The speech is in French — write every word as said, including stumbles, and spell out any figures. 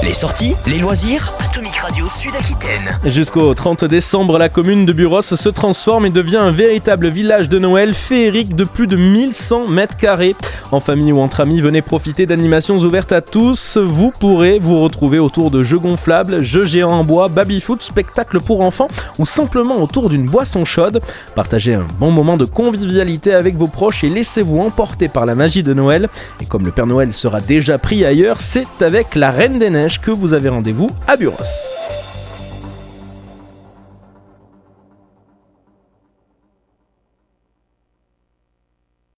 Les sorties, les loisirs, Atomic Radio Sud-Aquitaine. Jusqu'au trente décembre, la commune de Buros se transforme et devient un véritable village de Noël féerique de plus de mille cent mètres carrés. En famille ou entre amis, venez profiter d'animations ouvertes à tous. Vous pourrez vous retrouver autour de jeux gonflables, jeux géants en bois, baby-foot, spectacles pour enfants ou simplement autour d'une boisson chaude. Partagez un bon moment de convivialité avec vos proches et laissez-vous emporter par la magie de Noël. Et comme le Père Noël sera déjà pris ailleurs, c'est avec la Reine des Neiges que vous avez rendez-vous à Buros.